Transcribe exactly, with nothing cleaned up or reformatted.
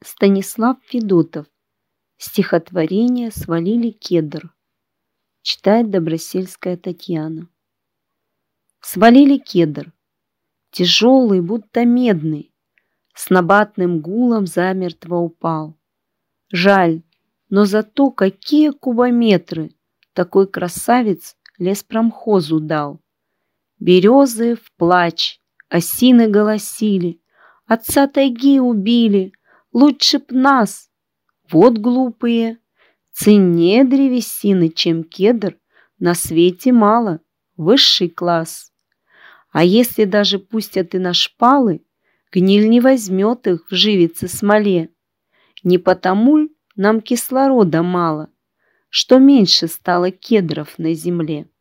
Станислав Федотов. Стихотворение «Свалили кедр». Читает Добросельская Татьяна. Свалили кедр, тяжелый, будто медный, с набатным гулом замертво упал. Жаль, но зато какие кубометры такой красавец леспромхозу дал. Березы в плач, осины голосили, отца тайги убили, лучше б нас. Вот глупые, ценнее древесины, чем кедр, на свете мало, высший класс. А если даже пустят и на шпалы, гниль не возьмет их в живице смоле. Не потому ль нам кислорода мало, что меньше стало кедров на земле?